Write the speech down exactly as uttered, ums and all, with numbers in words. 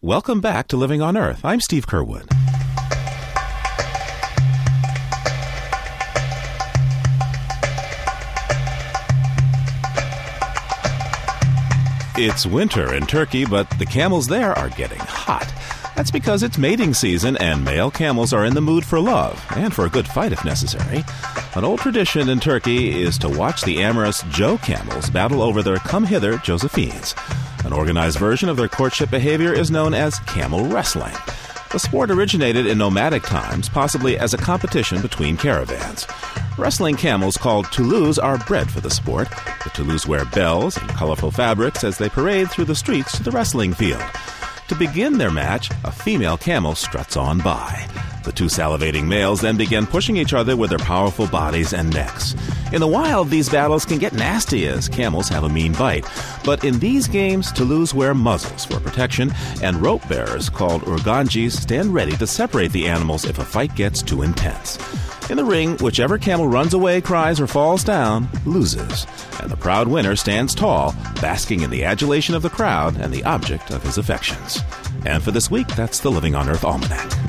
Welcome back to Living on Earth. I'm Steve Curwood. It's winter in Turkey, but the camels there are getting hot. That's because it's mating season and male camels are in the mood for love and for a good fight if necessary. An old tradition in Turkey is to watch the amorous Joe camels battle over their come-hither Josephines. An organized version of their courtship behavior is known as camel wrestling. The sport originated in nomadic times, possibly as a competition between caravans. Wrestling camels called Tulus are bred for the sport. The Tulus wear bells and colorful fabrics as they parade through the streets to the wrestling field. To begin their match, a female camel struts on by. The two salivating males then begin pushing each other with their powerful bodies and necks. In the wild, these battles can get nasty as camels have a mean bite. But in these games, Tulus wear muzzles for protection, and rope bearers called urganjis stand ready to separate the animals if a fight gets too intense. In the ring, whichever camel runs away, cries, or falls down loses, and the proud winner stands tall, basking in the adulation of the crowd and the object of his affections. And for this week, that's the Living on Earth Almanac.